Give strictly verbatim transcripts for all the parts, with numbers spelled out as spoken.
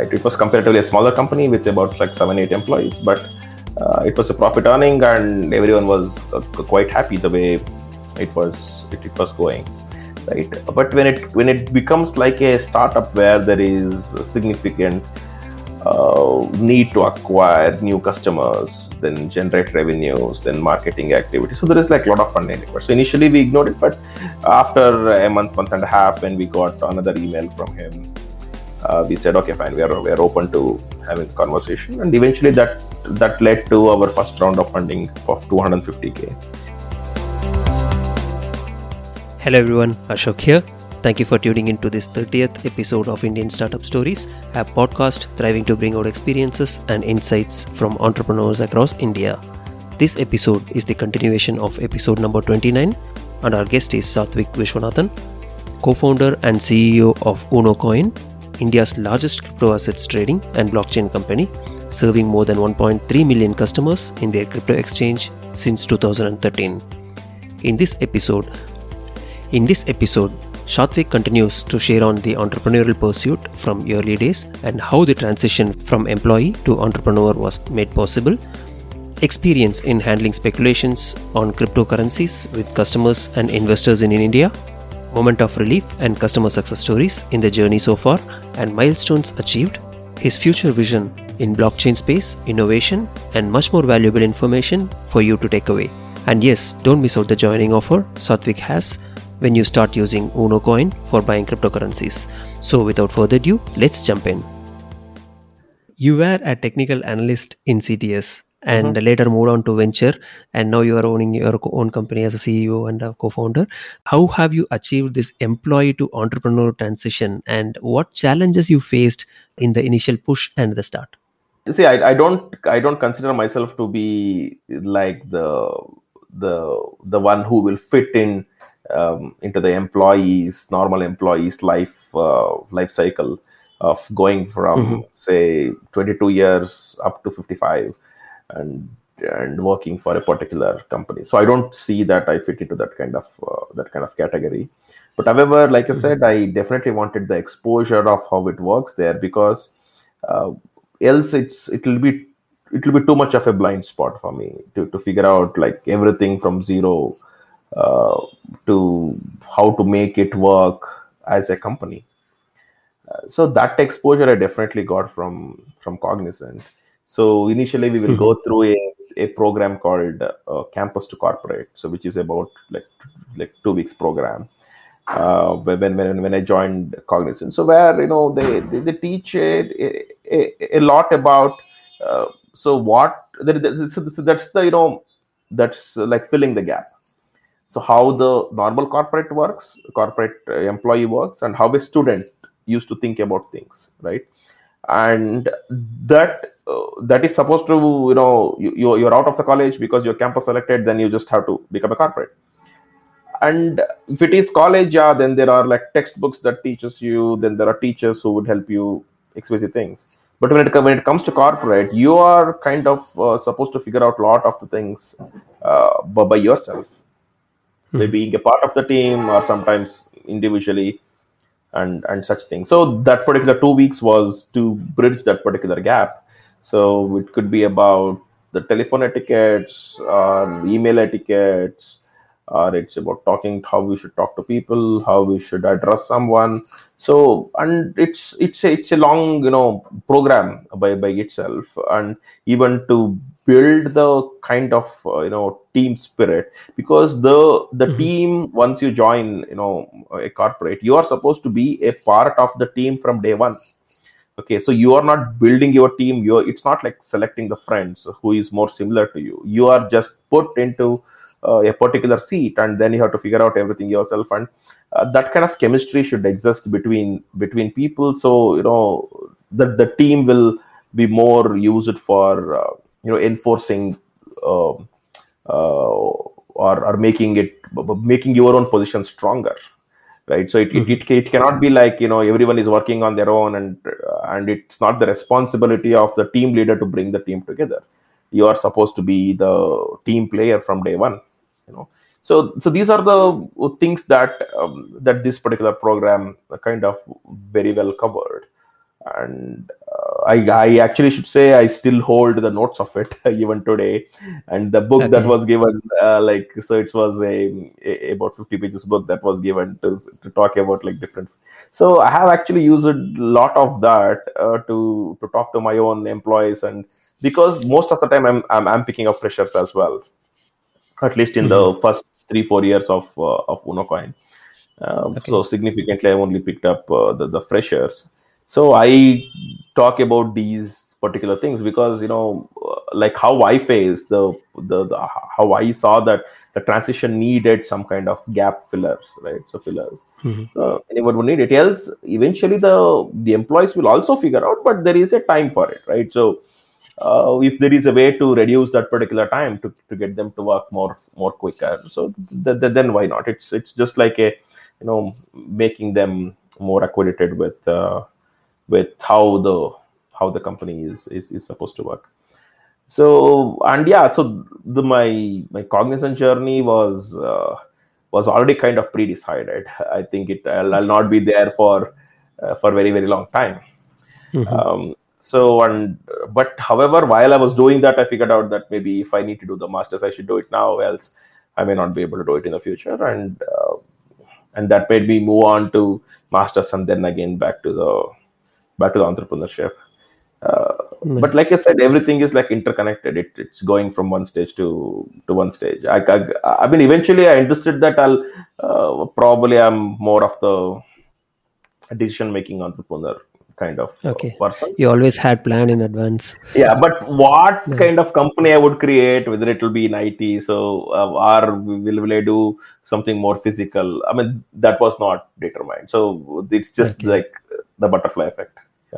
right? It was comparatively a smaller company with about like seven, eight employees, but uh, it was a profit earning, and everyone was uh, quite happy the way it was it, it was going, right? But when it when it becomes like a startup where there is a significant uh, need to acquire new customers, then generate revenues, then marketing activity. So there is like a lot of funding required. So initially we ignored it, but after a month, month and a half, when we got another email from him, uh, we said, okay, fine, we are we are open to having a conversation, and eventually that that led to our first round of funding of two hundred fifty K. Hello everyone, Ashok here. Thank you for tuning into this thirtieth episode of Indian Startup Stories, a podcast thriving to bring out experiences and insights from entrepreneurs across India. This episode is the continuation of episode number twenty-nine, and our guest is Satvik Vishwanathan, co-founder and C E O of UnoCoin, India's largest crypto assets trading and blockchain company, serving more than one point three million customers in their crypto exchange since two thousand thirteen. In this episode, in this episode, Satvik continues to share on the entrepreneurial pursuit from early days and how the transition from employee to entrepreneur was made possible, experience in handling speculations on cryptocurrencies with customers and investors in India, moment of relief and customer success stories in the journey so far, and milestones achieved, his future vision in blockchain space, innovation, and much more valuable information for you to take away. And yes, don't miss out the joining offer Satvik has when you start using UnoCoin for buying cryptocurrencies. So without further ado, let's jump in. You were a technical analyst in C T S and mm-hmm. later moved on to venture, and now you are owning your own company as a C E O and a co-founder. How have you achieved this employee to entrepreneur transition, and what challenges you faced in the initial push and the start? See, I, I don't I don't consider myself to be like the the the one who will fit in Um, into the employees, normal employees' life uh, life cycle of going from mm-hmm. say twenty-two years up to fifty-five, and and working for a particular company. So I don't see that I fit into that kind of uh, that kind of category. But however, like I said, I definitely wanted the exposure of how it works there, because uh, else it's it will be it will be too much of a blind spot for me to to figure out like everything from zero. Uh, to how to make it work as a company. Uh, so that exposure I definitely got from from Cognizant. So initially we will mm-hmm. go through a, a program called uh, Campus to Corporate, so which is about like like two weeks program. Uh, when when when I joined Cognizant, so where you know they they, they teach a, a, a lot about uh, so what so that's the you know that's like filling the gap. So how the normal corporate works, corporate employee works, and how a student used to think about things, right? And that uh, that is supposed to, you know, you, you're out of the college because you're campus selected, then you just have to become a corporate. And if it is college, yeah, then there are like textbooks that teaches you, then there are teachers who would help you exquisite things. But when it, when it comes to corporate, you are kind of uh, supposed to figure out a lot of the things uh, by, by yourself. By being a part of the team or sometimes individually and, and such things. So that particular two weeks was to bridge that particular gap. So it could be about the telephone etiquettes or email etiquettes, or it's about talking how we should talk to people, how we should address someone. So, and it's it's a, it's a long, you know, program by, by itself. And even to build the kind of uh, you know team spirit, because the the mm-hmm. team, once you join you know a corporate, you are supposed to be a part of the team from day one. Okay, so you are not building your team. You it's not like selecting the friends who is more similar to you. You are just put into uh, a particular seat, and then you have to figure out everything yourself. And uh, that kind of chemistry should exist between between people. So you know that the team will be more used for uh, you know enforcing uh, uh, or or making it making your own position stronger, right? So it, mm-hmm. it, it it cannot be like you know everyone is working on their own, and uh, and it's not the responsibility of the team leader to bring the team together. You are supposed to be the team player from day one, you know. So so these are the things that um, that this particular program kind of very well covered. And I, I actually should say I still hold the notes of it even today, and the book that Okay. was given, uh, like so, it was a, a about fifty pages book that was given to to talk about like different. So I have actually used a lot of that uh, to to talk to my own employees, and because most of the time I'm I'm, I'm picking up freshers as well, at least in Mhm. the first three four years of uh, of UnoCoin. Um, so Okay. significantly, I've only picked up uh, the, the freshers. So I talk about these particular things because you know, uh, like how I faced the, the the how I saw that the transition needed some kind of gap fillers, right? So fillers. Mhm. So anyone would need it. Else, eventually the the employees will also figure out, but there is a time for it, right? So uh, if there is a way to reduce that particular time to, to get them to work more more quicker, so th- th- then why not? It's it's just like a you know making them more accredited with uh, with how the how the company is, is is supposed to work. So and yeah, so the my my cognizant journey was uh, was already kind of pre-decided. I think it I'll, I'll not be there for uh, for very very long time. Mhm. um, so and but however, while I was doing that, I figured out that maybe if I need to do the masters, I should do it now, else I may not be able to do it in the future. And uh, and that made me move on to masters, and then again back to the back to the entrepreneurship. uh, but like I Nice. said, everything is like interconnected. It, it's going from one stage to to one stage. I, I, I mean, eventually I understood that I'll uh, probably I'm more of the decision making entrepreneur kind of uh, Okay. person. You always had plan in advance. Yeah, but what Nice. kind of company I would create, whether it will be in I T, so uh, or will will I do something more physical? I mean, that was not determined. So it's just Okay. like the butterfly effect. Yeah.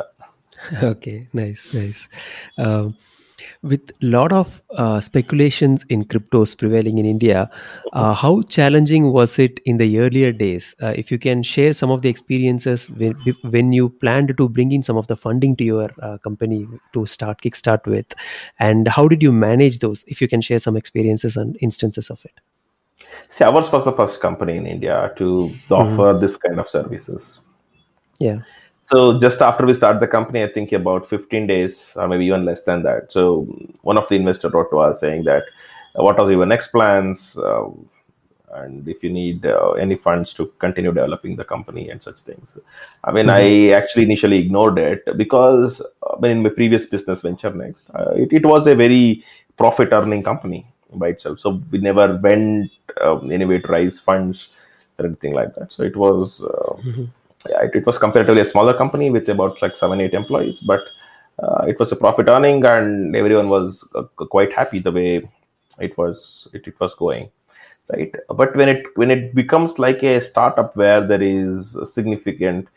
Okay. Nice. Nice. Um, with lot of uh, speculations in cryptos prevailing in India, uh, how challenging was it in the earlier days? Uh, if you can share some of the experiences when, when you planned to bring in some of the funding to your uh, company to start kickstart with, and how did you manage those? If you can share some experiences and instances of it. See, ours was the first company in India to Hmm. offer this kind of services. Yeah. So just after we start the company, I think about fifteen days or maybe even less than that. So one of the investors wrote to us saying that, uh, what are your next plans? Uh, and if you need uh, any funds to continue developing the company and such things. I mean, Hmm. I actually initially ignored it because uh, in my previous business venture next, uh, it, it was a very profit earning company by itself. So we never went um, anyway to raise funds or anything like that. So it was, uh, Hmm. yeah, it, it was comparatively a smaller company with about like seven, eight employees, but uh, it was a profit earning and everyone was uh, quite happy the way it was, it, it was going, right? But when it when it becomes like a startup where there is a significant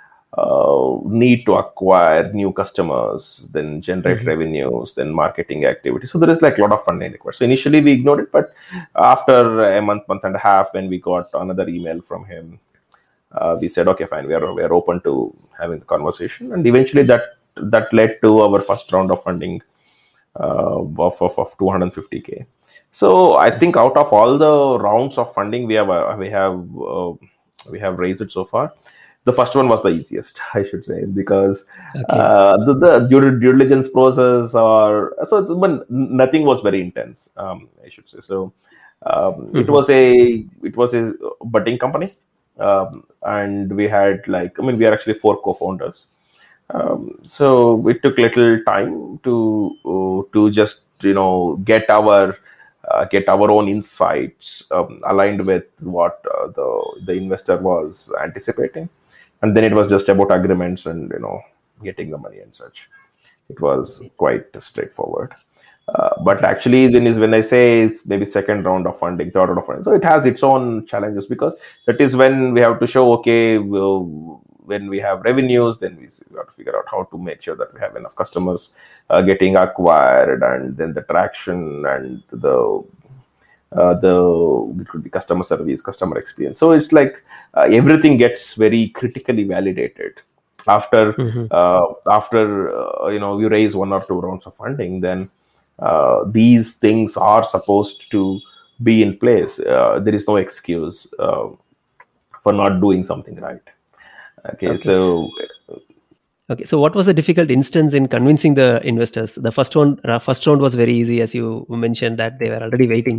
uh, need to acquire new customers, then generate Hmm. revenues, then marketing activity, so there is like a lot of funding required. So initially we ignored it, but after a month month and a half, when we got another email from him, uh, we said, okay, fine, we are we are open to having the conversation, and eventually that that led to our first round of funding uh, of, of, of two hundred fifty k. So I think out of all the rounds of funding we have uh, we have uh, we have raised it so far, the first one was the easiest, I should say, because Okay. uh, the, the due, due diligence process or so but nothing was very intense, um, I should say. So um, it Hmm. was a it was a budding company, um, and we had like I mean we are actually four co-founders. Um, so it took little time to uh, to just you know get our uh, get our own insights um, aligned with what uh, the the investor was anticipating, and then it was just about agreements and you know getting the money and such. It was quite straightforward. Uh, but Okay. actually, then is when I say it's maybe second round of funding, third round of funding. So it has its own challenges because that is when we have to show, okay, we'll, when we have revenues, then we we have to figure out how to make sure that we have enough customers uh, getting acquired, and then the traction and the uh, the it could be customer service, customer experience. So it's like uh, everything gets very critically validated after Hmm. uh, after uh, you know you raise one or two rounds of funding. Then uh, these things are supposed to be in place. Uh, there is no excuse uh, for not doing something right. Okay, Okay. so Okay, so what was the difficult instance in convincing the investors? The first one, uh, first round was very easy, as you mentioned that they were already waiting.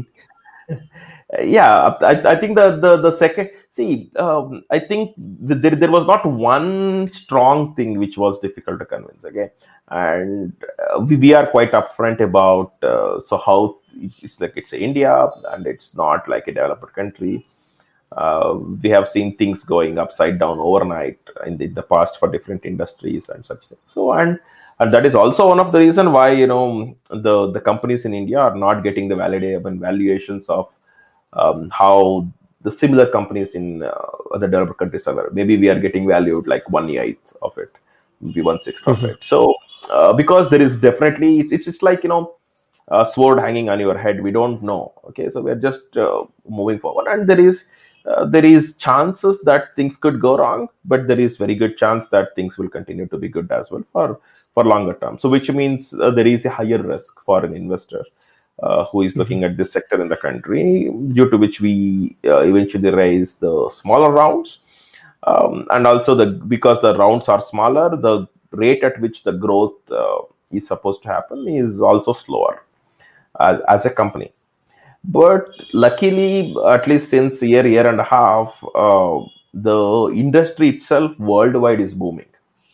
Yeah, I, I think the, the the second, see, um, I think the, there, there was not one strong thing which was difficult to convince. Okay, and uh, we, we are quite upfront about uh, so how it's like it's India and it's not like a developed country. Uh, we have seen things going upside down overnight in the, the past for different industries and such things. So and and that is also one of the reason why, you know, the the companies in India are not getting the validated valuations of um, how the similar companies in uh, other developed countries are. Maybe we are getting valued like one eighth of it, maybe one sixth of Mhm. it. So uh, because there is definitely it's, it's it's like, you know, a sword hanging on your head. We don't know. Okay, so we're just uh, moving forward, and there is uh, there is chances that things could go wrong, but there is very good chance that things will continue to be good as well for for longer term. So which means uh, there is a higher risk for an investor uh, who is Mhm. looking at this sector in the country, due to which we uh, eventually raise the smaller rounds. Um, and also the because the rounds are smaller, the rate at which the growth uh, is supposed to happen is also slower as, as a company. But luckily, at least since a year, year and a half, uh, the industry itself worldwide is booming.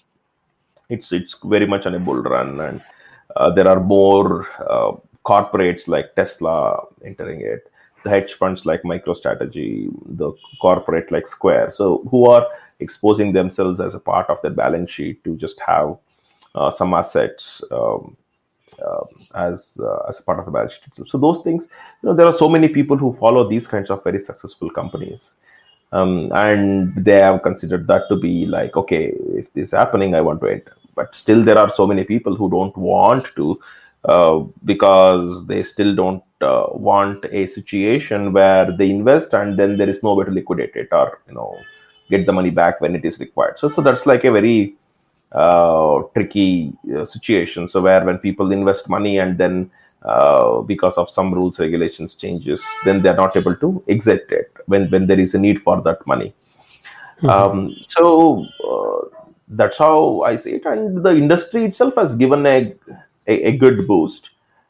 It's it's very much on a bull run, and uh, there are more uh, corporates like Tesla entering it, the hedge funds like MicroStrategy, the corporate like Square, so who are exposing themselves as a part of their balance sheet to just have uh, some assets um, uh, as uh, as a part of the balance sheet. So, so those things, you know, there are so many people who follow these kinds of very successful companies, um, and they have considered that to be like, okay, if this is happening, I want to enter. But still, there are so many people who don't want to, uh, because they still don't uh, want a situation where they invest and then there is no way to liquidate it, or, you know, get the money back when it is required. So, so that's like a very uh, tricky uh, situation. So where when people invest money and then uh, because of some rules, regulations changes, then they're not able to exit it when when there is a need for that money. Mhm. Um, so uh, that's how I see it, and the industry itself has given a a, a good boost.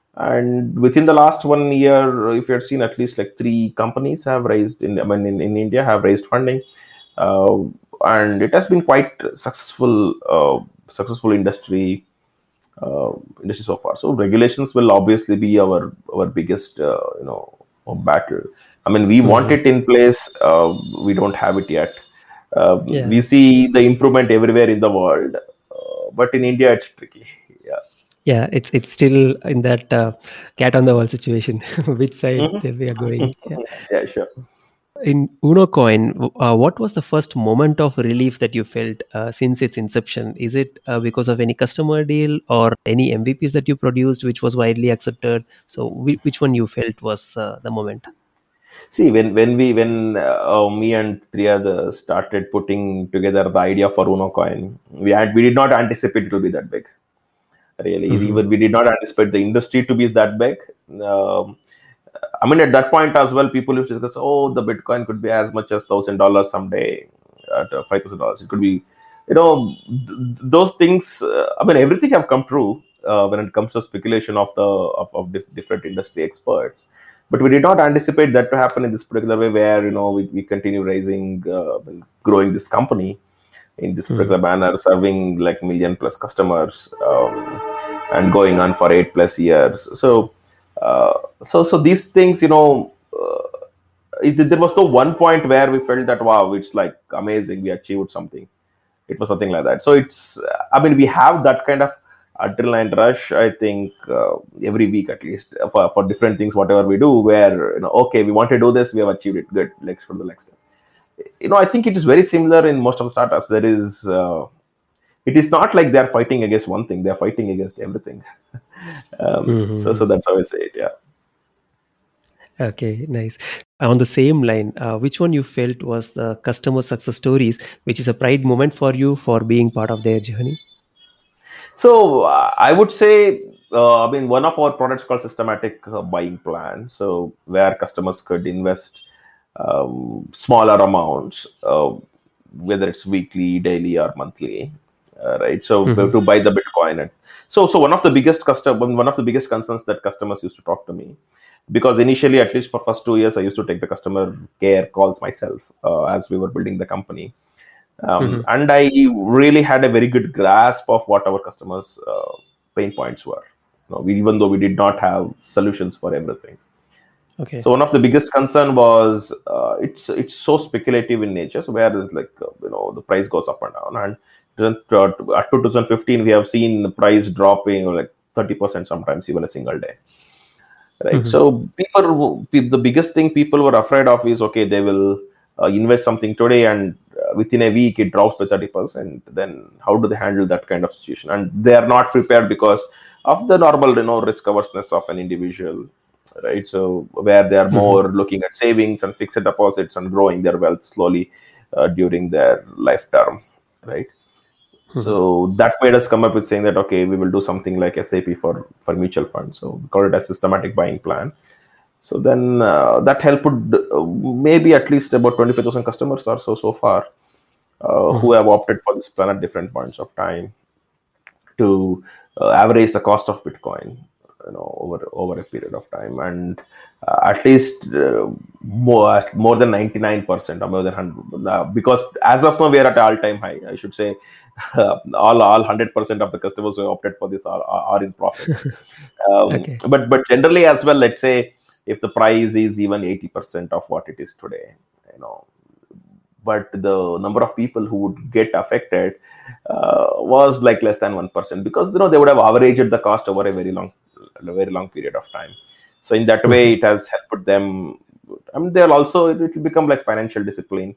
And within the last one year, if you had seen, at least like three companies have raised in, I mean, in, in India have raised funding, uh, and it has been quite successful, uh, successful industry uh, industry so far. So regulations will obviously be our our biggest, uh, you know, battle. I mean, we want Mhm. it in place. Uh, we don't have it yet. Uh, Yeah. we see the improvement everywhere in the world, uh, but in India, it's tricky. Yeah. Yeah, it's it's still in that uh, cat on the wall situation. Which side Mhm. they we are going? Yeah. Yeah, sure. In Uno Coin, w- uh, what was the first moment of relief that you felt uh, since its inception? Is it uh, because of any customer deal or any M V Ps that you produced, which was widely accepted? So, whi- which one you felt was uh, the moment? See, when when we when uh, me and three others started putting together the idea for Uno Coin, we had we did not anticipate it to be that big. Really, Hmm. even we did not anticipate the industry to be that big. Um, I mean, at that point as well, people used to discuss, oh, the Bitcoin could be as much as thousand dollars someday, at uh, five thousand dollars. It could be, you know, th- those things. Uh, I mean, everything have come true uh, when it comes to speculation of the of, of dif- different industry experts. But we did not anticipate that to happen in this particular way, where, you know, we, we continue raising, uh, growing this company in this Hmm. particular manner, serving like million plus customers, um, and going on for eight plus years. So, uh, so, so these things, you know, uh, it, there was no one point where we felt that wow, it's like amazing, we achieved something. It was something like that. So it's, I mean, we have that kind of adrenaline rush. I think uh, every week at least for, for different things, whatever we do, where, you know, okay, we want to do this, we have achieved it, good, let's go to the next step. You know, I think it is very similar in most of the startups. There is uh, it is not like they're fighting against one thing, they're fighting against everything. um, so Hmm. so that's how I say it. Yeah. Okay, nice. On the same line, uh, which one you felt was the customer success stories, which is a pride moment for you for being part of their journey? So uh, I would say, uh, I mean, one of our products called systematic uh, buying plan. So where customers could invest um, smaller amounts, uh, whether it's weekly, daily, or monthly. uh, right? So Mhm. to buy the Bitcoin. And so, so one of the biggest custom, one of the biggest concerns that customers used to talk to me, because initially, at least for first two years, I used to take the customer care calls myself uh, as we were building the company. Um, Mhm. and I really had a very good grasp of what our customers' uh, pain points were. You know, we, even though we did not have solutions for everything. Okay. So one of the biggest concern was uh, it's it's so speculative in nature. So where it's like uh, you know the price goes up and down, and then, uh, at twenty fifteen we have seen the price dropping like thirty percent sometimes even a single day, right? Mhm. So people who- pe- the biggest thing people were afraid of is okay they will uh, invest something today and uh, within a week it drops by thirty percent. Then how do they handle that kind of situation? And they are not prepared because of the normal you know risk averseness of an individual, right? So where they are Mhm. more looking at savings and fixed deposits and growing their wealth slowly uh, during their life term, right? Mhm. So that made us come up with saying that okay, we will do something like S I P for for mutual funds. So we call it a systematic buying plan. So then uh, that helped uh, maybe at least about twenty-five thousand customers or so so far uh, who Mhm. have opted for this plan at different points of time to uh, average the cost of Bitcoin, you know, over over a period of time, and uh, at least uh, more more than ninety nine percent or more than one hundred. Uh, because as of now we are at all time high. I should say uh, all all one hundred percent of the customers who have opted for this are, are, are in profit. Um, Okay. but but generally as well, let's say if the price is even eighty percent of what it is today, you know, but the number of people who would get affected uh, was like less than one percent because you know they would have averaged the cost over a very long a very long period of time. So in that way Mhm. it has helped them. I mean they'll also it will become like financial discipline.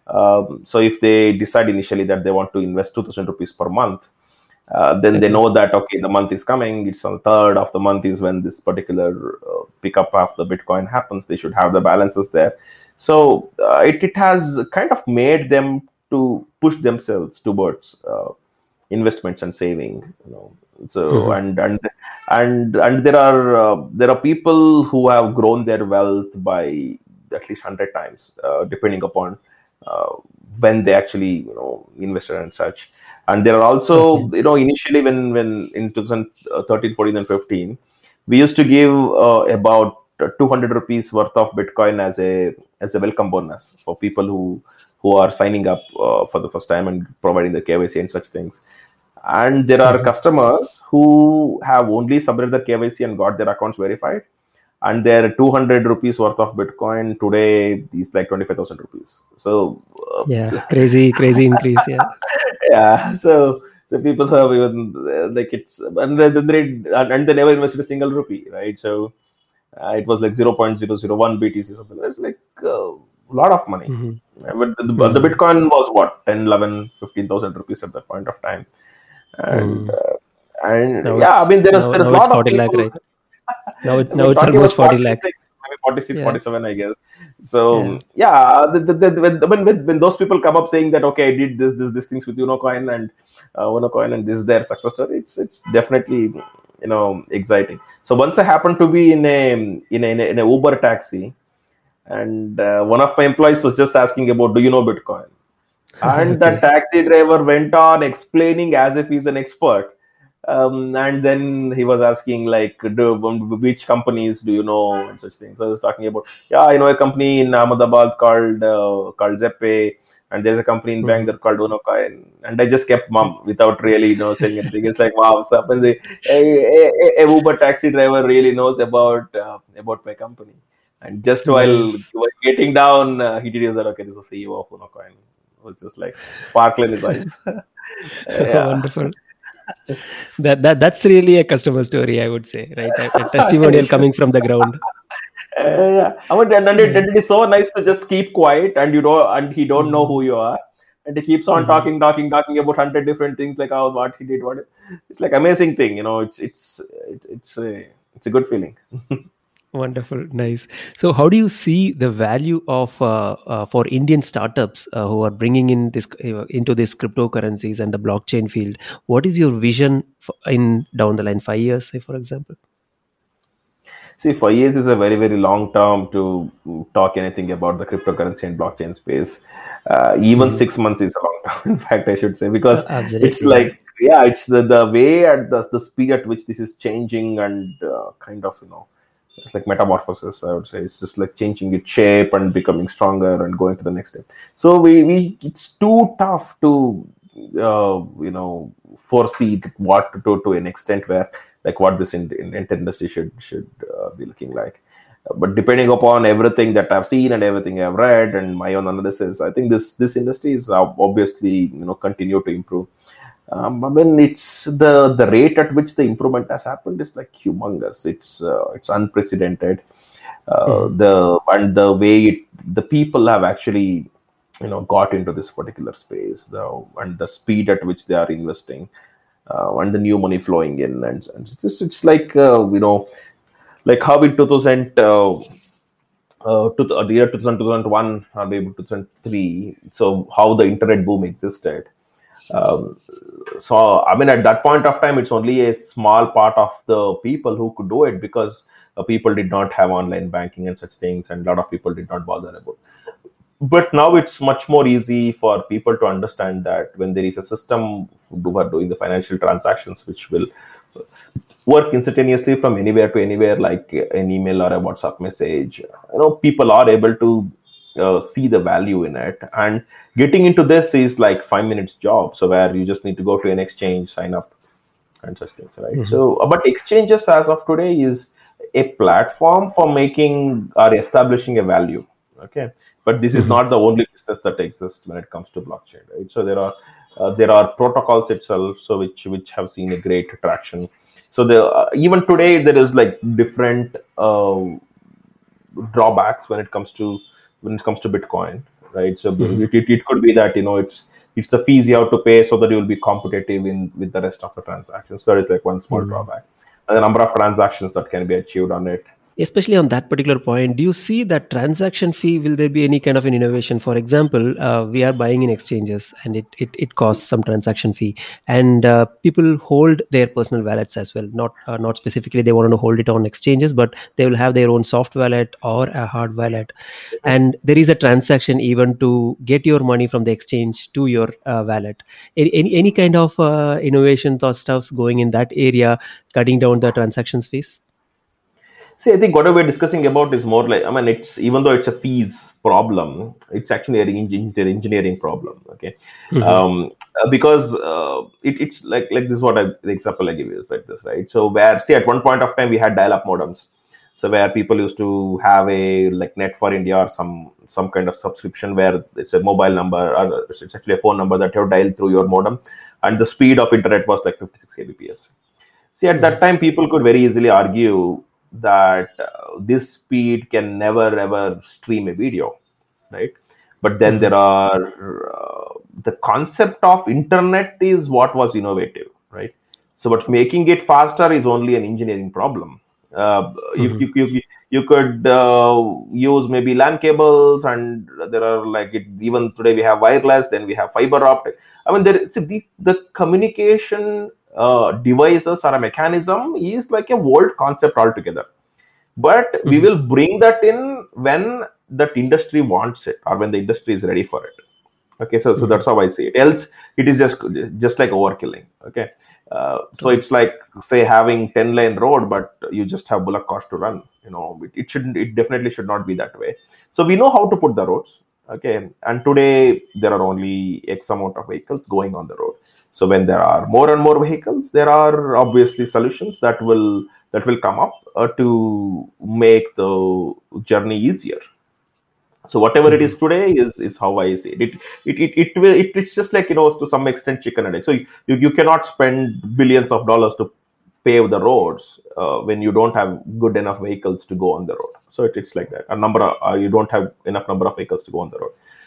Um, so if they decide initially that they want to invest two thousand rupees per month, uh, then they Okay. know that okay the month is coming, it's on the third of the month is when this particular uh, pickup of the Bitcoin happens. They should have the balances there. So uh, it, it has kind of made them to push themselves towards uh, investments and saving, you know. So Mhm. and and and and there are uh, there are people who have grown their wealth by at least one hundred times uh, depending upon uh, when they actually you know invested and such. And there are Okay. also you know initially when when in twenty thirteen fourteen and fifteen we used to give uh, about two hundred rupees worth of Bitcoin as a as a welcome bonus for people who who are signing up uh, for the first time and providing the K Y C and such things. And there are Mhm. customers who have only submitted the K Y C and got their accounts verified, and their two hundred rupees worth of Bitcoin today is like twenty-five thousand rupees. So Yeah. uh, Crazy, crazy increase. Yeah. yeah, so the people who have even uh, like it's and then they and and they never invested a single rupee, right? So uh, it was like zero point zero zero one B T C something. It's like a lot of money. Mhm. Uh, But the, the Mhm. Bitcoin was what ten, eleven, fifteen thousand rupees at that point of time, and Mhm. uh, and Now yeah, I it's mean there is now there is now a it's lot of forty lakh, people. right? Now it's now We're it's talking almost about forty lakh. forty-six, maybe forty-six, Yeah. forty-seven, I guess. So Yeah. yeah, the, the, the, when, when when when those people come up saying that okay, I did this this this things with Unocoin and uh, Unocoin and this is their success story, it's it's definitely you know exciting. So once I happened to be in a in a in a, in a Uber taxi, and uh, one of my employees was just asking about do you know Bitcoin, and the Okay. taxi driver went on explaining as if he's an expert. Um, and then he was asking like do, which companies do you know and such things. So I was talking about yeah I know a company in Ahmedabad called uh, called Zeppe, and there's a company in Mhm. Bangalore called Unocoin, and I just kept mum without really you know saying anything. It's like wow, so happens a, a, a, a Uber taxi driver really knows about uh, about my company. And just while, Nice. while getting down, uh, he did that okay, this is the C E O of Unocoin. It was just like sparkle in his eyes. Yeah. Wonderful. That that that's really a customer story, I would say, right? A, a Yeah, testimonial sure. coming from the ground. Uh, yeah. I mean, and, and it, Nice. it is so nice to just keep quiet and you know, and he don't know Mhm. who you are. And he keeps on Mhm. talking, talking, talking about hundred different things like how what he did, what it's like amazing thing, you know. It's it's it, it's a it's a good feeling. Wonderful, nice. So, how do you see the value of uh, uh, for Indian startups uh, who are bringing in this uh, into this cryptocurrencies and the blockchain field? What is your vision for, in down the line five years, say for example? See, five years is a very, very long term to talk anything about the cryptocurrency and blockchain space. Uh, even Mhm. six months is a long time, in fact, I should say, Uh, because it's absolutely, yeah. like, yeah, it's the, the way at the, the speed at which this is changing and uh, kind of, you know, it's like metamorphosis, I would say. It's just like changing its shape and becoming stronger and going to the next step. So we, we it's too tough to, uh, you know, foresee what to do to an extent where like what this in, in, industry should should uh, be looking like. Uh, but depending upon everything that I've seen and everything I've read and my own analysis, I think this this industry is uh, obviously, you know, continue to improve. Um, I mean, it's the the rate at which the improvement has happened is like humongous. It's uh, it's unprecedented. Uh, Mhm. the and the way it, the people have actually, you know, got into this particular space, the and the speed at which they are investing, uh, and the new money flowing in, and, and it's, it's like uh, you know, like how in two thousand. Uh, uh, to the, the year two thousand, two thousand one or maybe two thousand three, so how the internet boom existed. um, so I mean, at that point of time, it's only a small part of the people who could do it, because uh, people did not have online banking and such things, and a lot of people did not bother about. But now it's much more easy for people to understand that when there is a system who are doing the financial transactions, which will work instantaneously from anywhere to anywhere, like an email or a WhatsApp message, you know, people are able to uh, see the value in it. And getting into this is like five minutes job. So where you just need to go to an exchange, sign up, and such things, right? Mhm. So, uh, but exchanges as of today is a platform for making or establishing a value. Okay, but this is Mhm. not the only business that exists when it comes to blockchain, right? So there are uh, there are protocols itself, so which which have seen a great traction. So the uh, even today there is like different uh, drawbacks when it comes to when it comes to Bitcoin, right? So Mhm. it, it, it could be that, you know, it's it's the fees you have to pay so that you will be competitive in with the rest of the transactions. So that is like one small Mhm. drawback, and the number of transactions that can be achieved on it. Especially on that particular point, do you see that transaction fee? Will there be any kind of an innovation? For example, uh, we are buying in exchanges, and it, it, it costs some transaction fee, and uh, people hold their personal wallets as well. Not uh, not specifically they want to hold it on exchanges, but they will have their own soft wallet or a hard wallet, and there is a transaction even to get your money from the exchange to your uh, wallet. Any, any any kind of uh, innovation thought stuffs going in that area, cutting down the transactions fees? See, I think what we're discussing about is more like, I mean, it's even though it's a fees problem, it's actually an engin- engineering problem. Okay, Mhm. um, uh, because uh, it, it's like like this is what I, the example I give you is like this, right? So where, see, at one point of time we had dial-up modems, so where people used to have a like Net for India or some some kind of subscription where it's a mobile number or it's actually a phone number that you have dialed through your modem, and the speed of internet was like fifty-six kbps. See, at that Mhm. time, people could very easily argue that uh, this speed can never ever stream a video, right? But then there Mhm. are uh, the concept of internet is what was innovative, right? So, but True. making it faster is only an engineering problem. Uh, you, Mhm. you, you, you could uh, use maybe LAN cables, and there are like it, even today we have wireless, then we have fiber optic. I mean, there see, the, the communication uh, devices or a mechanism is like a world concept altogether. But we Mhm. will bring that in when that industry wants it or when the industry is ready for it. Okay, so so Mhm. that's how I see it. Else, it is just just like overkilling. Okay, uh, so True. it's like say having ten lane road, but you just have bullock cars to run. You know, it, it shouldn't. It definitely should not be that way. So we know how to put the roads. Okay, and today there are only X amount of vehicles going on the road. So when there are more and more vehicles, there are obviously solutions that will that will come up uh, to make the journey easier. So whatever it Mhm. is today is is how I see it. It it it, it will it, it's just like, you know, to some extent chicken and egg. So you, you cannot spend billions of dollars to pave the roads uh, when you don't have good enough vehicles to go on the road. So it, it's like that. A number of, uh, you don't have enough number of vehicles to go on the road.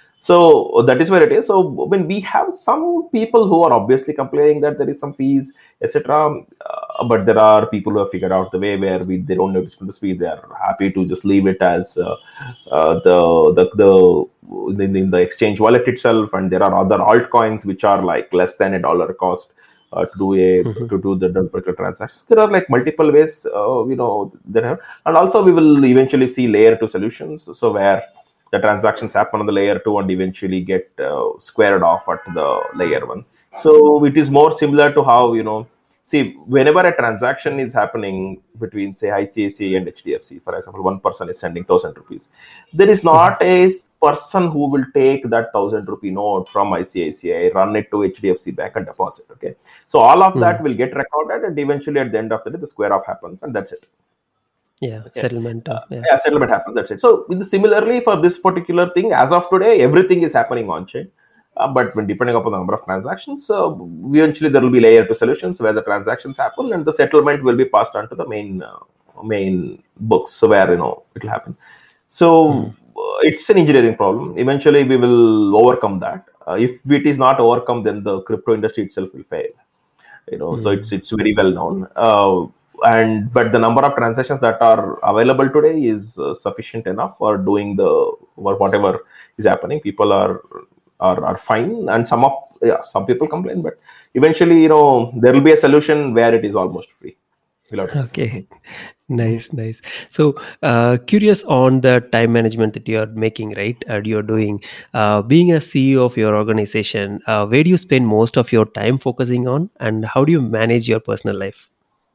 So that is where it is. So when we have some people who are obviously complaining that there is some fees, et cetera, uh, but there are people who have figured out the way where we they don't notice the speed. They are happy to just leave it as uh, uh, the the the in, in the exchange wallet itself, and there are other altcoins which are like less than a dollar cost. uh, to do a Mhm. to do the particular transaction. There are like multiple ways, uh, you know, that have, and also we will eventually see layer two solutions. So where the transactions happen on the layer two and eventually get uh, squared off at the layer one. So it is more similar to how, you know, see, whenever a transaction is happening between, say, I C I C I and H D F C, for example, one person is sending thousand rupees. There is Mhm. not a person who will take that thousand rupee note from I C I C I, run it to H D F C bank and deposit. Okay, so all of that Mhm. will get recorded, and eventually at the end of the day, the square off happens, and that's it. Yeah, Okay, settlement. uh, Uh, yeah. yeah, settlement happens. That's it. So with the- similarly for this particular thing, as of today, everything is happening on chain. Uh, but when depending upon the number of transactions, uh, eventually there will be layer two solutions where the transactions happen and the settlement will be passed on to the main uh, main books. So where, you know, it will happen. So Mhm. uh, it's an engineering problem. Eventually, we will overcome that. Uh, if it is not overcome, then the crypto industry itself will fail. You know, so it's Mhm. it's very well known. Uh, and but the number of transactions that are available today is uh, sufficient enough for doing the or whatever is happening. People are are are fine, and some of yeah, some people complain, but eventually, you know, there will be a solution where it is almost free. We'll have to see. Okay. Nice, nice. So, uh, curious on the time management that you are making, right? And you're doing, uh, being a C E O of your organization, uh, where do you spend most of your time focusing on, and how do you manage your personal life?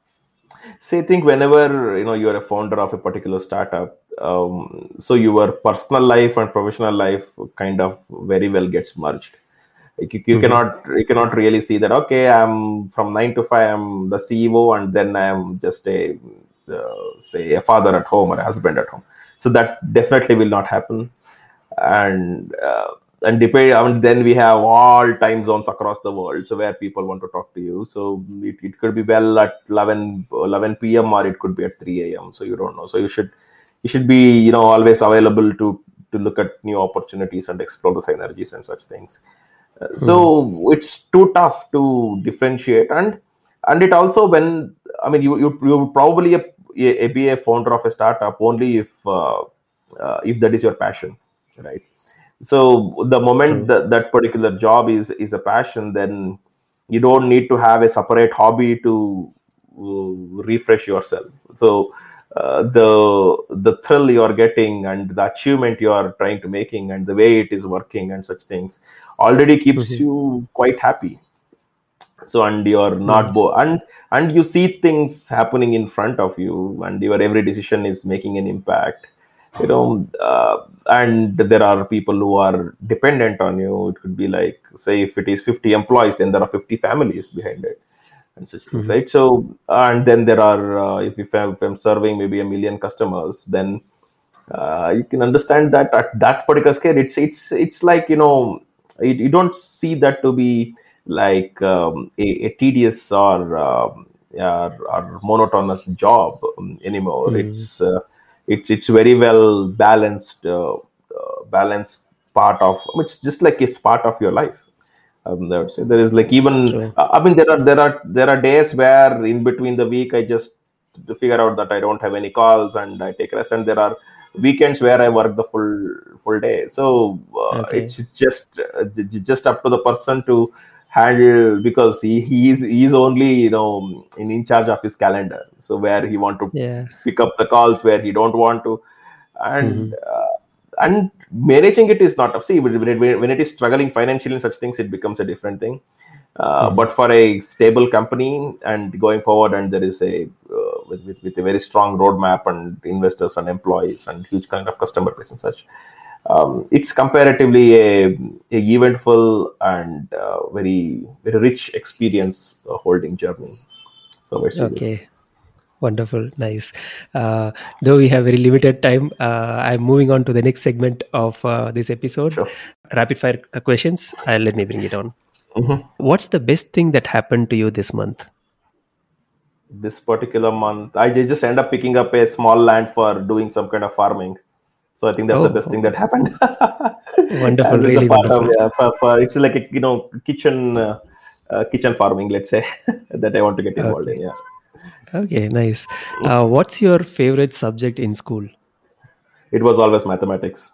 See, I think whenever, you know, you are a founder of a particular startup, um, so your personal life and professional life kind of very well gets merged. Like you, you Mhm. cannot you cannot really see that. Okay, I'm from nine to five. I'm the C E O, and then I'm just a uh, say a father at home or a husband at home. So that definitely will not happen. And uh, and depend. I mean, then we have all time zones across the world, so where people want to talk to you. So it, it could be well at eleven eleven p m or it could be at three a m. So you don't know. So you should you should be, you know, always available to to look at new opportunities and explore the synergies and such things. Uh, Mhm. so it's too tough to differentiate, and and it also, when I mean, you you you would probably a, a, be a founder of a startup only if uh, uh, if that is your passion, right? So the moment True. that that particular job is is a passion, then you don't need to have a separate hobby to uh, refresh yourself. So uh, the the thrill you are getting and the achievement you are trying to making and the way it is working and such things already keeps Mhm. you quite happy. So and you're not Nice. bo- and and you see things happening in front of you, and your every decision is making an impact, you know. Uh, and there are people who are dependent on you. It could be like, say, if it is fifty employees, then there are fifty families behind it and such things, Mhm. right? So and then there are uh, if, if, I'm, if I'm serving maybe a million customers, then uh, you can understand that at that particular scale, it's it's it's like, you know, you, you don't see that to be like um, a, a tedious or, um, or or monotonous job um, anymore. Mhm. It's uh, it's it's very well balanced, uh, uh, balanced part of. It's just like it's part of your life. um, I would say there is like even True. uh, I mean there are there are there are days where in between the week I just figure out that I don't have any calls and I take rest, and there are weekends where I work the full full day. So uh, Okay. it's just uh, j- j- just up to the person to handle, because he he is he is only, you know, in, in charge of his calendar. So where he want to Yeah. pick up the calls, where he don't want to, and Mhm. uh, and managing it is not, see, when it, when it is struggling financially and such things, it becomes a different thing. Uh, Mhm. but for a stable company and going forward, and there is a uh, with, with, with a very strong roadmap and investors and employees and huge kind of customer base and such, um, it's comparatively a, a eventful and uh, very very rich experience uh, holding journey. So I see this. Okay. Wonderful, nice. Uh, though we have very limited time, uh, I'm moving on to the next segment of uh, this episode. Sure. Rapid fire uh, questions. Uh, let me bring it on. Mhm. What's the best thing that happened to you this month? This particular month, I ju- just end up picking up a small land for doing some kind of farming. So I think that's the Oh, best thing oh, that happened. wonderful, As it's a really part of, wonderful. yeah, for, for it's like a, you know, kitchen uh, uh, kitchen farming, let's say, that I want to get involved Okay, in. Yeah, okay, nice. Uh, what's your favorite subject in school? it was always mathematics.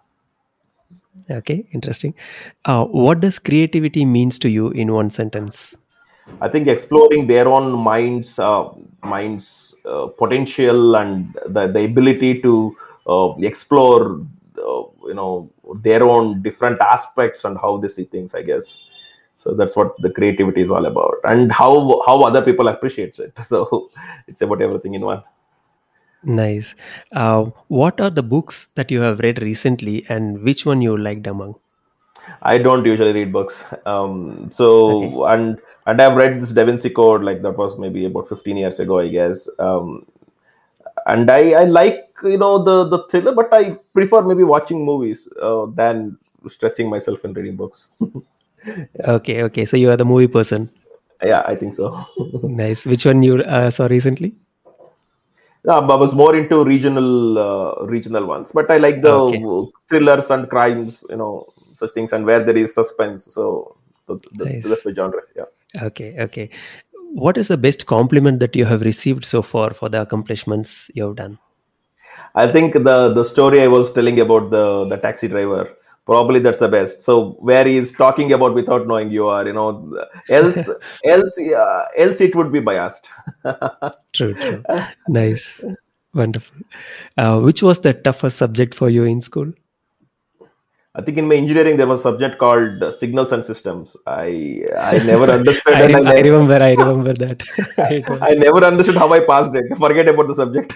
Okay, interesting. Uh, what does creativity means to you in one sentence? I think exploring their own minds, uh, minds uh, potential, and the, the ability to uh, explore, uh, you know, their own different aspects and how they see things, I guess. So that's what the creativity is all about, and how how other people appreciates it. So it's about everything in one. Nice. Uh, what are the books that you have read recently, and which one you liked among? I don't usually read books. Um, Okay. so and and I've read this Da Vinci Code, like that was maybe about fifteen years ago, I guess. Um, and I, I like, you know, the the thriller, but I prefer maybe watching movies uh, than stressing myself in reading books. Yeah, Okay. Okay. So you are the movie person. yeah, I think so. Nice. Which one you uh, saw recently? Yeah, I was more into regional uh, regional ones, but I like Okay. the thrillers and crimes, you know, such things, and where there is suspense. So the, the, that's Nice. my genre. Yeah. Okay. Okay. What is the best compliment that you have received so far for the accomplishments you have done? I think the the story I was telling about the the taxi driver, probably that's the best. So where he's talking about without knowing you are, you know, else else uh, else it would be biased. True. True. Nice. Wonderful. Uh, which was the toughest subject for you in school? I think in my engineering there was a subject called uh, signals and systems. I I never understood, I, and I re- I ne- remember. I remember that. It I was never understood how I passed it. Forget about the subject.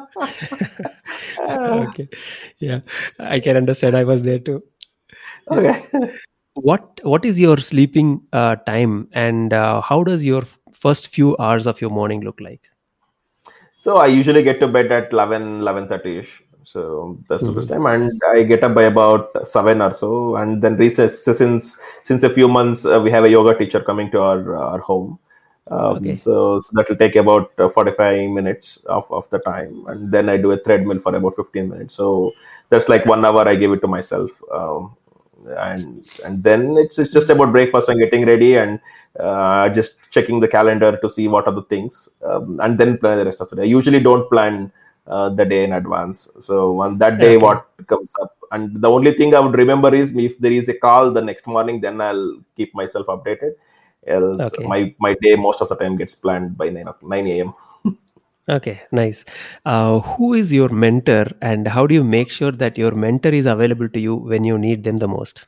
okay. Yeah, I can understand. I was there too. Okay. Yes. What What is your sleeping uh, time, and uh, how does your f- first few hours of your morning look like? So I usually get to bed at eleven, eleven thirty ish. So that's the best Hmm. time, and I get up by about seven or so, and then recess. So since since a few months, uh, we have a yoga teacher coming to our our home. Um, Okay. so, so that will take about uh, forty-five minutes of, of the time, and then I do a treadmill for about fifteen minutes. So that's like one hour I give it to myself. Um, and and then it's, it's just about breakfast and getting ready, and uh, just checking the calendar to see what are the things, um, and then plan the rest of the day. I usually don't plan uh, the day in advance. So on that day, Okay. what comes up, and the only thing I would remember is if there is a call the next morning, then I'll keep myself updated. Else, Okay. my my day most of the time gets planned by nine o- nine a m. Okay. Nice. Uh, who is your mentor, and how do you make sure that your mentor is available to you when you need them the most?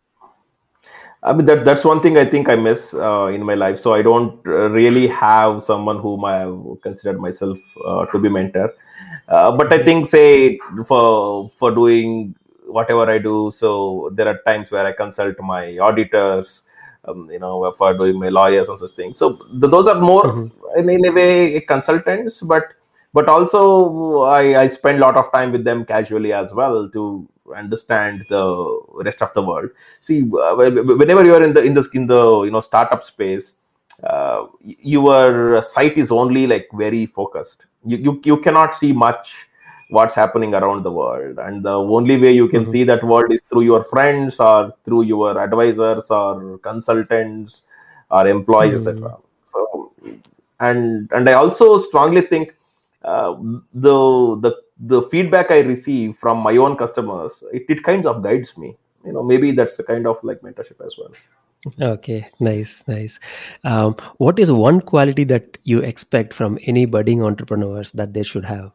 I mean that that's one thing I think I miss uh, in my life. So I don't uh, really have someone whom I have considered myself uh, to be mentor. Uh, but I Mhm. think, say, for for doing whatever I do, so there are times where I consult my auditors, um, you know, for doing my lawyers and such things. So th- those are more Mhm. in, in a way consultants, but but also I, I spend a lot of time with them casually as well to understand the rest of the world. See, uh, whenever you are in the in the in the you know startup space, uh, your sight is only like very focused. You, you you cannot see much what's happening around the world, and the only way you can Mhm. see that world is through your friends or through your advisors or consultants or employees, Mhm. etc. So, and and I also strongly think uh, the the the feedback I receive from my own customers, it, it kind of guides me. You know, maybe that's the kind of like mentorship as well. Okay, nice, nice. Um, what is one quality that you expect from any budding entrepreneurs that they should have?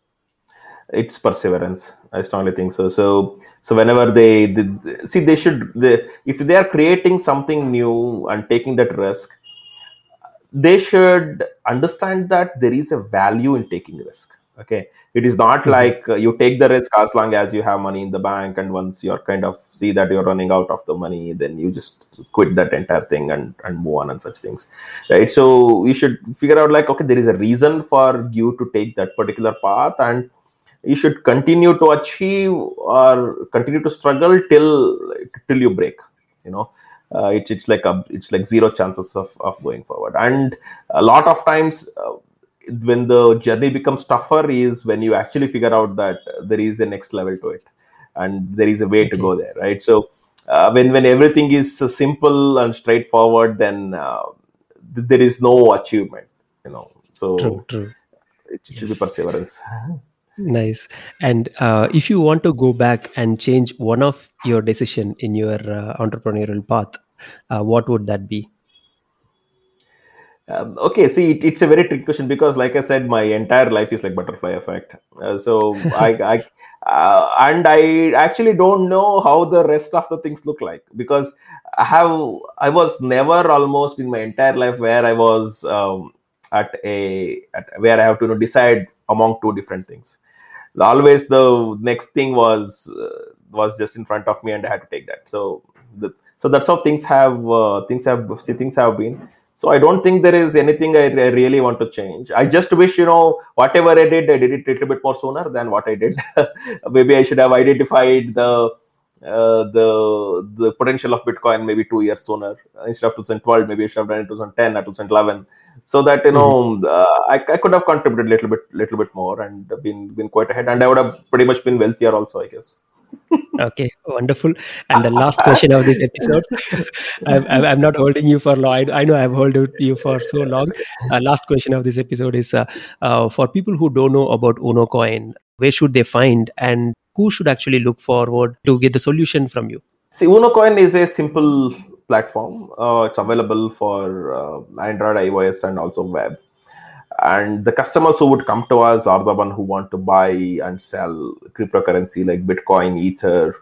It's perseverance. I strongly think so. So so whenever they, they see, they should they, if they are creating something new and taking that risk, they should understand that there is a value in taking risk. Okay, it is not Mhm. like uh, you take the risk as long as you have money in the bank, and once you're kind of see that you're running out of the money, then you just quit that entire thing and and move on and such things, right? So you should figure out like, okay, there is a reason for you to take that particular path, and you should continue to achieve or continue to struggle till till you break, you know. Uh, it's it's like a it's like zero chances of, of going forward. And a lot of times, uh, when the journey becomes tougher is when you actually figure out that there is a next level to it, and there is a way to Okay, go there, right? So uh, when when everything is uh, simple and straightforward, then uh, th- there is no achievement, you know. true, So true. it should be Yes, perseverance. nice. And uh, if you want to go back and change one of your decision in your uh, entrepreneurial path, uh, what would that be? Um, okay, see, it, it's a very tricky question because, like I said, my entire life is like butterfly effect. Uh, so I, I uh, and I actually don't know how the rest of the things look like because I have, I was never almost in my entire life where I was um, at a at where I have to, you know, decide among two different things. Always the next thing was uh, was just in front of me, and I had to take that. So the, so that's how things have uh, things have see, things have been. So I don't think there is anything I, I really want to change. I just wish, you know, whatever I did, I did it a little bit more sooner than what I did. Maybe I should have identified the uh, the the potential of Bitcoin maybe two years sooner. Instead of twenty twelve, maybe I should have done it twenty ten or twenty eleven, so that, you Mhm. know, uh, I, I could have contributed a little bit little bit more and been been quite ahead, and I would have pretty much been wealthier also, I guess. Okay, wonderful. And the last question of this episode, I'm, I'm I'm not holding you for long. I, I know I've held you for so long. Uh, last question of this episode is uh, uh, for people who don't know about Uno Coin, where should they find and who should actually look forward to get the solution from you? See, UnoCoin is a simple platform. Uh, it's available for uh, Android, iOS, and also web. And the customers who would come to us are the one who want to buy and sell cryptocurrency like Bitcoin, Ether,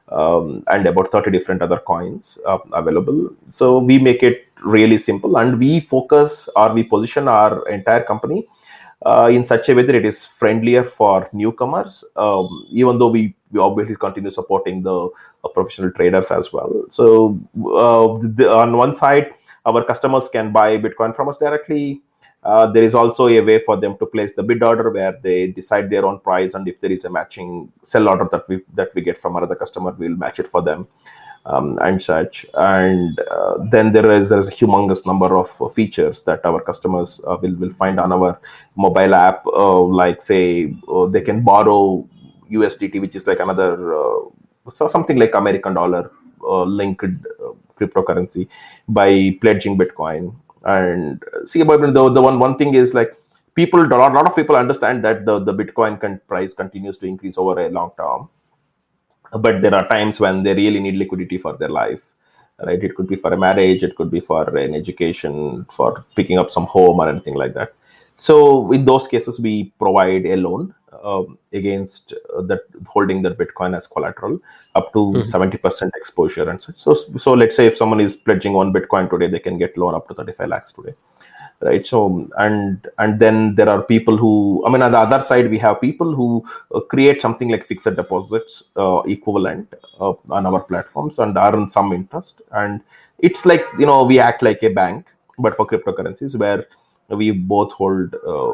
um, and about thirty different other coins uh, available. So we make it really simple, and we focus or we position our entire company uh, in such a way that it is friendlier for newcomers, um, even though we, we obviously continue supporting the uh, professional traders as well. So uh, the, on one side, our customers can buy Bitcoin from us directly. Uh, there is also a way for them to place the bid order where they decide their own price, and if there is a matching sell order that we that we get from another customer, we'll match it for them, um, and such. And uh, then there is there is a humongous number of uh, features that our customers uh, will will find on our mobile app, uh, like say uh, they can borrow U S D T, which is like another uh, so something like American dollar uh, linked uh, cryptocurrency, by pledging Bitcoin. And see, about the, the one one thing is like people, a lot, lot of people understand that the, the Bitcoin can, price continues to increase over a long term, but there are times when they really need liquidity for their life, right? It could be for a marriage, it could be for an education, for picking up some home or anything like that. So in those cases, we provide a loan um, against uh, that, holding that Bitcoin as collateral, up to Mhm. seventy percent exposure and such. So, so let's say if someone is pledging one Bitcoin today, they can get loan up to thirty-five lakhs today, right? So and and then there are people who, I mean, on the other side, we have people who uh, create something like fixed deposits uh, equivalent uh, on our platforms and earn some interest. And it's like, you know, we act like a bank but for cryptocurrencies, where we both hold uh,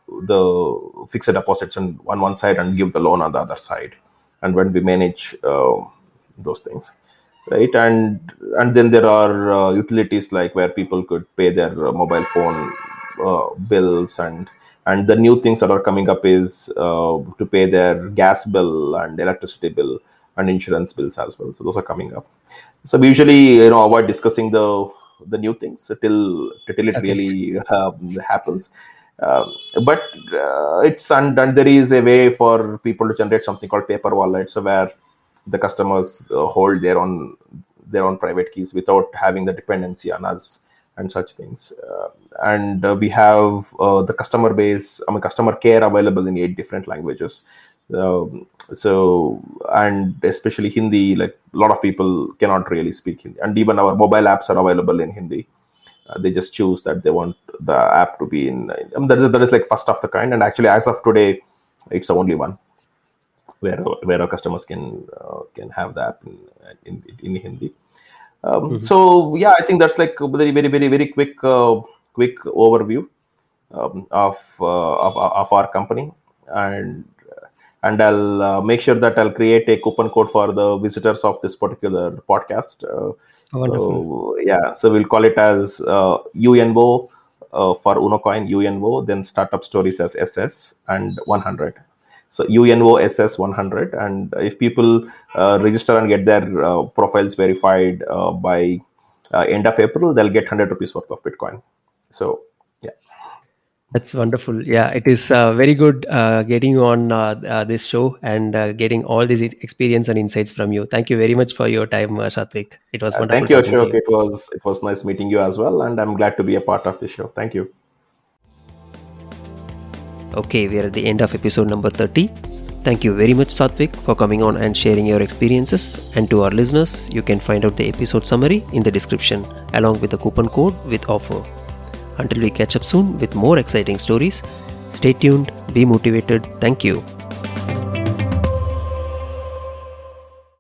the fixed deposits on, on one side and give the loan on the other side, and when we manage uh, those things, right? And and then there are uh, utilities like where people could pay their uh, mobile phone uh, bills, and and the new things that are coming up is uh, to pay their gas bill and electricity bill and insurance bills as well. So those are coming up. So we usually, you know, avoid discussing the the new things till till it Okay. really um, happens. Um, but uh, it's and, and there is a way for people to generate something called paper wallets, where the customers uh, hold their own their own private keys without having the dependency on us and such things. Uh, and uh, we have uh, the customer base, I mean, customer care available in eight different languages. Um, so, and especially Hindi, like a lot of people cannot really speak Hindi, and even our mobile apps are available in Hindi. Uh, they just choose that they want the app to be in. I mean, that is that is like first of the kind, and actually, as of today, it's the only one where where our customers can uh, can have the app in in, in Hindi. Um, Mhm. so yeah, I think that's like a very very very very quick uh, quick overview um, of, uh, of of our company. And and I'll uh, make sure that I'll create a coupon code for the visitors of this particular podcast. Uh, Wonderful. so yeah, so we'll call it as uh, U N O uh, for UnoCoin, U N O, then Startup Stories as S S, and one hundred. So U N O S S one hundred, and if people uh, register and get their uh, profiles verified uh, by uh, end of April, they'll get one hundred rupees worth of Bitcoin. So yeah. That's wonderful. Yeah, it is uh, very good uh, getting on uh, uh, this show and uh, getting all these experience and insights from you. Thank you very much for your time, uh, Satvik. It was Uh, wonderful thank you, talking to Ashok. you. It was it was nice meeting you as well, and I'm glad to be a part of the show. Thank you. Okay, we are at the end of episode number thirty. Thank you very much, Satvik, for coming on and sharing your experiences. And to our listeners, you can find out the episode summary in the description along with the coupon code with offer. Until we catch up soon with more exciting stories, stay tuned, be motivated. Thank you.